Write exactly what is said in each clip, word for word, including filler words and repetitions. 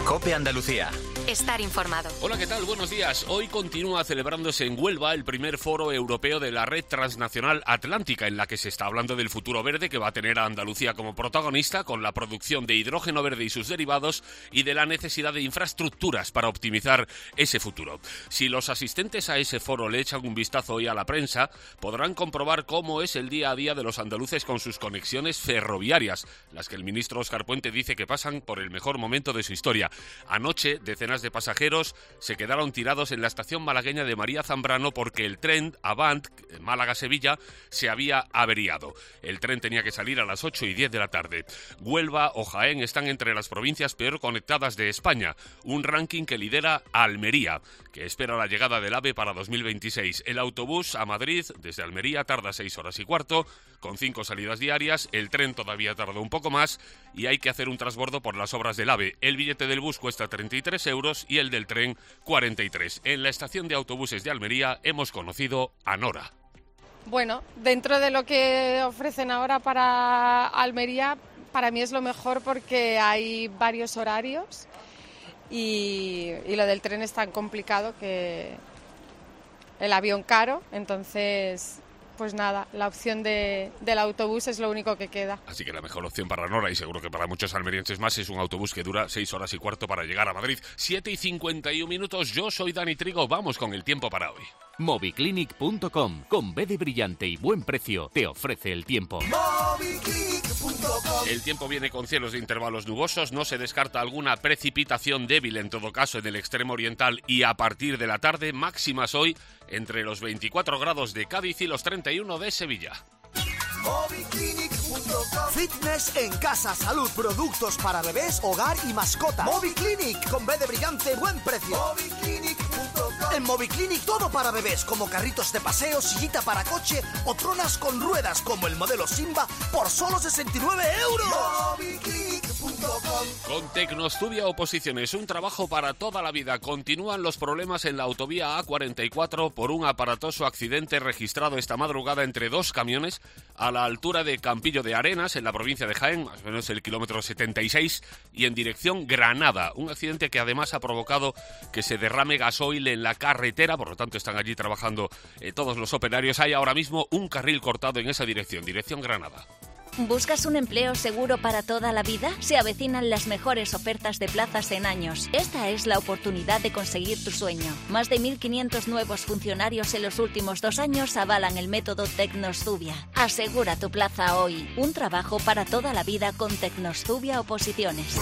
COPE Andalucía. Estar informado. Hola, ¿qué tal? Buenos días. Hoy continúa celebrándose en Huelva el primer foro europeo de la Red Transnacional Atlántica, en la que se está hablando del futuro verde que va a tener a Andalucía como protagonista, con la producción de hidrógeno verde y sus derivados, y de la necesidad de infraestructuras para optimizar ese futuro. Si los asistentes a ese foro le echan un vistazo hoy a la prensa, podrán comprobar cómo es el día a día de los andaluces con sus conexiones ferroviarias, las que el ministro Óscar Puente dice que pasan por el mejor momento de su historia. Anoche, decenas de pasajeros se quedaron tirados en la estación malagueña de María Zambrano porque el tren Avant, Málaga-Sevilla, se había averiado. El tren tenía que salir a las ocho y diez de la tarde. Huelva o Jaén están entre las provincias peor conectadas de España, un ranking que lidera Almería, que espera la llegada del AVE para dos mil veintiséis. El autobús a Madrid desde Almería tarda seis horas y cuarto, con cinco salidas diarias. El tren todavía tarda un poco más y hay que hacer un transbordo por las obras del AVE. El billete del bus cuesta treinta y tres euros y el del tren cuarenta y tres. En la estación de autobuses de Almería hemos conocido a Nora. Bueno, dentro de lo que ofrecen ahora para Almería, para mí es lo mejor porque hay varios horarios y, y lo del tren es tan complicado que el avión caro, entonces pues nada, la opción de, del autobús es lo único que queda. Así que la mejor opción para Nora, y seguro que para muchos almerienses más, es un autobús que dura seis horas y cuarto para llegar a Madrid. siete y cincuenta y un minutos, yo soy Dani Trigo, vamos con el tiempo para hoy. Moviclinic punto com, con B de brillante y buen precio, te ofrece el tiempo. El tiempo viene con cielos de intervalos nubosos, no se descarta alguna precipitación débil en todo caso en el extremo oriental y a partir de la tarde, máximas hoy entre los veinticuatro grados de Cádiz y los treinta y uno de Sevilla. Fitness en casa, salud, productos para bebés, hogar y mascotas. Moviclinic, con B de brillante, buen precio. Moviclinic punto com. En Moviclinic todo para bebés, como carritos de paseo, sillita para coche o tronas con ruedas, como el modelo Simba, por solo sesenta y nueve euros. Moviclinic punto com. Con Tecnostudia Oposiciones, un trabajo para toda la vida. Continúan los problemas en la autovía A cuarenta y cuatro por un aparatoso accidente registrado esta madrugada entre dos camiones a la altura de Campillo de Arenas, en la provincia de Jaén, más o menos el kilómetro setenta y seis, y en dirección Granada. Un accidente que además ha provocado que se derrame gasoil en la carretera, por lo tanto están allí trabajando eh, todos los operarios. Hay ahora mismo un carril cortado en esa dirección, dirección Granada. ¿Buscas un empleo seguro para toda la vida? Se avecinan las mejores ofertas de plazas en años. Esta es la oportunidad de conseguir tu sueño. Más de mil quinientos nuevos funcionarios en los últimos dos años avalan el método Tecnostudia. Asegura tu plaza hoy. Un trabajo para toda la vida con Tecnostudia Oposiciones.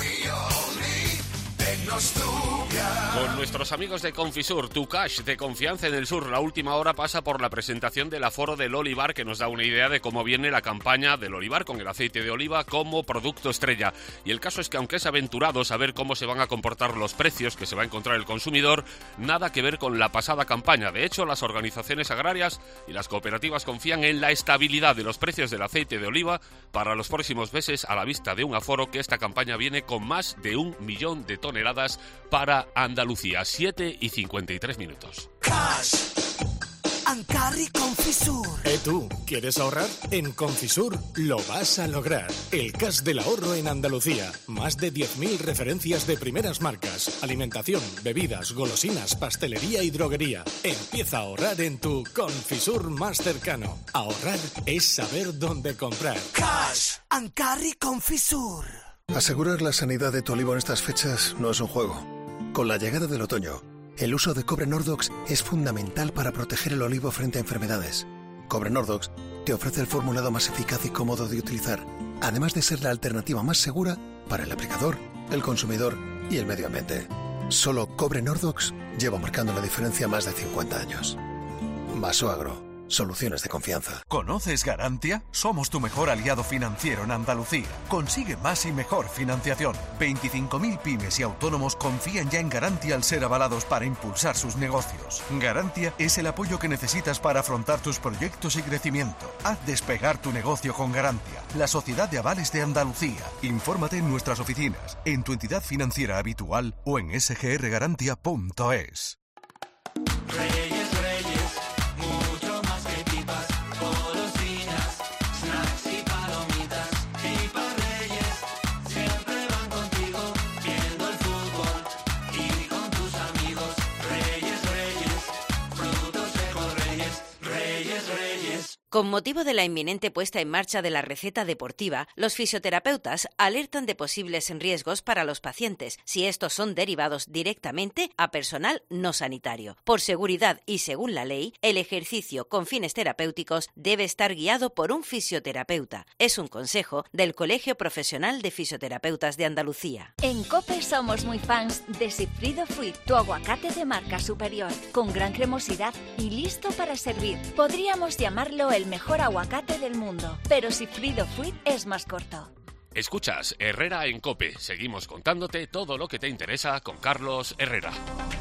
Con nuestros amigos de Confisur, tu cash de confianza en el sur. La última hora pasa por la presentación del aforo del olivar, que nos da una idea de cómo viene la campaña del olivar, con el aceite de oliva como producto estrella. Y el caso es que, aunque es aventurado saber cómo se van a comportar los precios que se va a encontrar el consumidor, nada que ver con la pasada campaña. De hecho, las organizaciones agrarias y las cooperativas confían en la estabilidad de los precios del aceite de oliva para los próximos meses, a la vista de un aforo que esta campaña viene con más de un millón de toneladas para Andalucía. Siete y cincuenta y tres minutos. Cash and Carry Confisur. ¿Eh tú? ¿Quieres ahorrar? En Confisur lo vas a lograr. El cash del ahorro en Andalucía. Más de diez mil referencias de primeras marcas. Alimentación, bebidas, golosinas, pastelería y droguería. Empieza a ahorrar en tu Confisur más cercano. Ahorrar es saber dónde comprar. Cash and Carry Confisur. Asegurar la sanidad de tu olivo en estas fechas no es un juego. Con la llegada del otoño, el uso de cobre Nordox es fundamental para proteger el olivo frente a enfermedades. Cobre Nordox te ofrece el formulado más eficaz y cómodo de utilizar, además de ser la alternativa más segura para el aplicador, el consumidor y el medio ambiente. Solo Cobre Nordox lleva marcando la diferencia más de cincuenta años. Vasoagro. Soluciones de confianza. ¿Conoces Garantia? Somos tu mejor aliado financiero en Andalucía. Consigue más y mejor financiación. veinticinco mil pymes y autónomos confían ya en Garantia al ser avalados para impulsar sus negocios. Garantia es el apoyo que necesitas para afrontar tus proyectos y crecimiento. Haz despegar tu negocio con Garantia, la sociedad de avales de Andalucía. Infórmate en nuestras oficinas, en tu entidad financiera habitual o en s g r garantia punto es. Con motivo de la inminente puesta en marcha de la receta deportiva, los fisioterapeutas alertan de posibles riesgos para los pacientes si estos son derivados directamente a personal no sanitario. Por seguridad y según la ley, el ejercicio con fines terapéuticos debe estar guiado por un fisioterapeuta. Es un consejo del Colegio Profesional de Fisioterapeutas de Andalucía. En COPE somos muy fans de Sigfrido Fruit, tu aguacate de marca superior, con gran cremosidad y listo para servir. Podríamos llamarlo el mejor aguacate del mundo, pero Sigfrido Fruit es más corto. Escuchas Herrera en COPE. Seguimos contándote todo lo que te interesa con Carlos Herrera.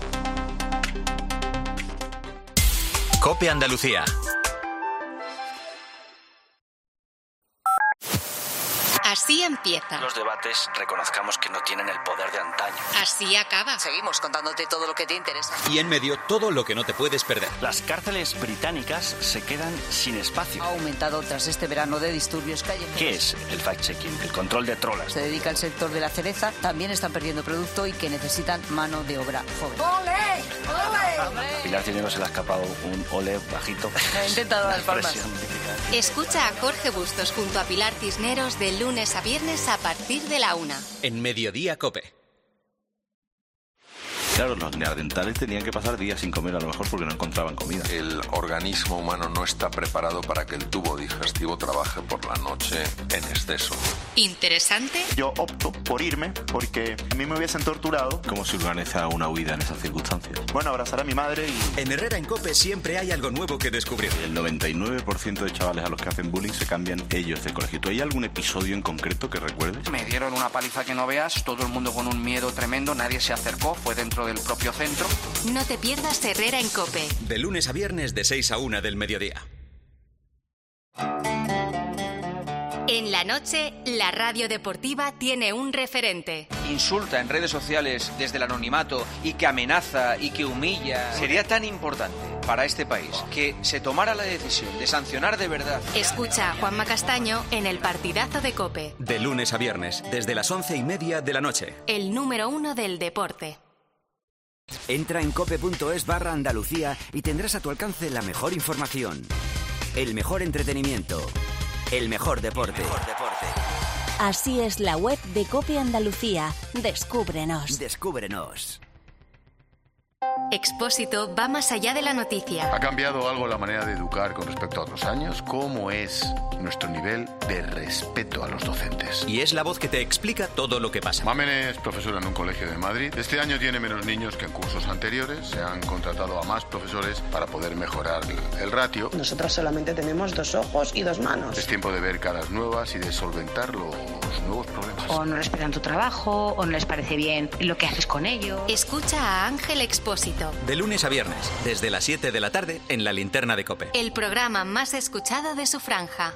COPE Andalucía. Así empieza. Los debates, reconozcamos que no tienen el poder de antaño. Así acaba. Seguimos contándote todo lo que te interesa. Y en medio, todo lo que no te puedes perder. Las cárceles británicas se quedan sin espacio. Ha aumentado tras este verano de disturbios callejeros. ¿Qué es el fact-checking? El control de trolas. Se dedica al sector de la cereza, también están perdiendo producto y que necesitan mano de obra joven. ¡Ole! ¡Ole! A Pilar Cisneros se le ha escapado un ole bajito. He intentado dar palmas. Escucha a Jorge Bustos junto a Pilar Cisneros de lunes a viernes a partir de la una. En Mediodía COPE. Claro, los neandertales tenían que pasar días sin comer a lo mejor porque no encontraban comida. El organismo humano no está preparado para que el tubo digestivo trabaje por la noche en exceso. ¿Interesante? Yo opto por irme porque a mí me hubiesen torturado. ¿Cómo se organiza una huida en esas circunstancias? Bueno, abrazar a mi madre y... En Herrera en COPE siempre hay algo nuevo que descubrir. El noventa y nueve por ciento de chavales a los que hacen bullying se cambian ellos de colegio. ¿Tú hay algún episodio en concreto que recuerdes? Me dieron una paliza que no veas, todo el mundo con un miedo tremendo, nadie se acercó, fue dentro del propio centro. No te pierdas Herrera en COPE. De lunes a viernes de seis a una del mediodía. En la noche, la radio deportiva tiene un referente. Insulta en redes sociales desde el anonimato y que amenaza y que humilla. Sería tan importante para este país que se tomara la decisión de sancionar de verdad. Escucha a Juanma Castaño en el partidazo de COPE. De lunes a viernes, desde las once y media de la noche. El número uno del deporte. Entra en cope.es barra Andalucía y tendrás a tu alcance la mejor información, el mejor entretenimiento, el mejor deporte. Mejor deporte. Así es la web de COPE Andalucía. Descúbrenos. Descúbrenos. Expósito va más allá de la noticia. ¿Ha cambiado algo la manera de educar con respecto a otros años? ¿Cómo es nuestro nivel de respeto a los docentes? Y es la voz que te explica todo lo que pasa. Mamen es profesora en un colegio de Madrid. Este año tiene menos niños que en cursos anteriores. Se han contratado a más profesores para poder mejorar el, el ratio. Nosotros solamente tenemos dos ojos y dos manos. Es tiempo de ver caras nuevas y de solventar los nuevos problemas. O no respetan tu trabajo, o no les parece bien lo que haces con ellos. Escucha a Ángel Expósito. De lunes a viernes, desde las siete de la tarde, en la linterna de COPE. El programa más escuchado de su franja.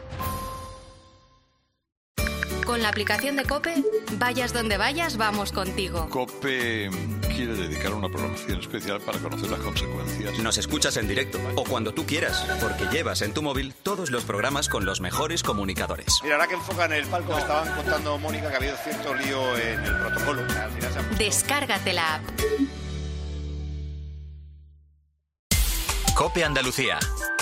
Con la aplicación de COPE, vayas donde vayas, vamos contigo. COPE quiere dedicar una programación especial para conocer las consecuencias. Nos escuchas en directo o cuando tú quieras, porque llevas en tu móvil todos los programas con los mejores comunicadores. Mira, ahora que enfocan el palco, me estaban contando, Mónica, que ha habido cierto lío en el protocolo. Al final se ha... Descárgate la app. COPE Andalucía.